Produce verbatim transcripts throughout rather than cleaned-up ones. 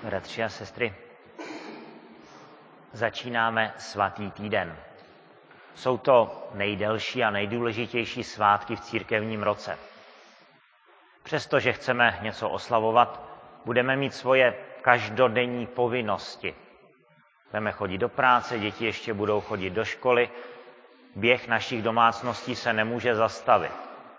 Bratři a sestry, začínáme svatý týden. Jsou to nejdelší a nejdůležitější svátky v církevním roce. Přestože chceme něco oslavovat, budeme mít svoje každodenní povinnosti. Budeme chodit do práce, děti ještě budou chodit do školy, běh našich domácností se nemůže zastavit.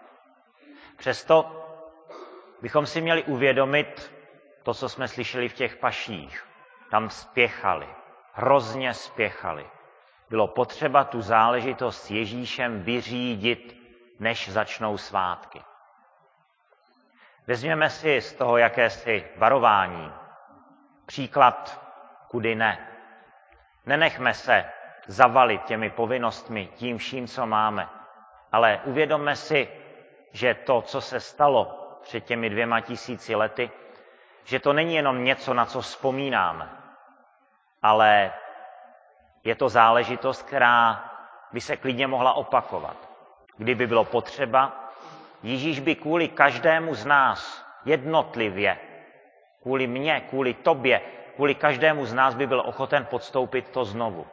Přesto bychom si měli uvědomit to, co jsme slyšeli v těch paších. Tam spěchali, hrozně spěchali. Bylo potřeba tu záležitost s Ježíšem vyřídit, než začnou svátky. Vezměme si z toho jakési varování. Příklad, kudy ne. Nenechme se zavalit těmi povinnostmi, tím vším, co máme. Ale uvědomme si, že to, co se stalo před těmi dvěma tisíci lety, že to není jenom něco, na co vzpomínáme, ale je to záležitost, která by se klidně mohla opakovat. Kdyby bylo potřeba, Ježíš by kvůli každému z nás jednotlivě, kvůli mně, kvůli tobě, kvůli každému z nás by byl ochoten podstoupit to znovu.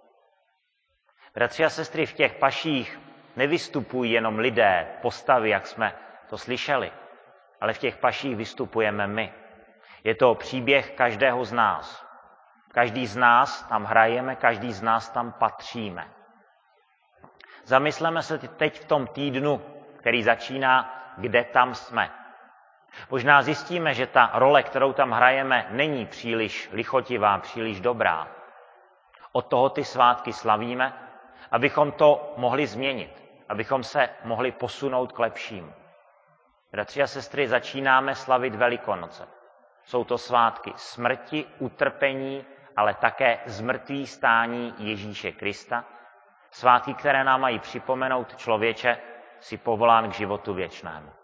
Bratři a sestry, v těch paších nevystupují jenom lidé, postavy, jak jsme to slyšeli, ale v těch paších vystupujeme my. Je to příběh každého z nás. Každý z nás tam hrajeme, každý z nás tam patříme. Zamysleme se teď v tom týdnu, který začíná, kde tam jsme. Možná zjistíme, že ta role, kterou tam hrajeme, není příliš lichotivá, příliš dobrá. Od toho ty svátky slavíme, abychom to mohli změnit, abychom se mohli posunout k lepšímu. Bratři a sestry, začínáme slavit Velikonoce. Jsou to svátky smrti, utrpení, ale také zmrtvých stání Ježíše Krista. Svátky, které nám mají připomenout, člověče, si povolán k životu věčnému.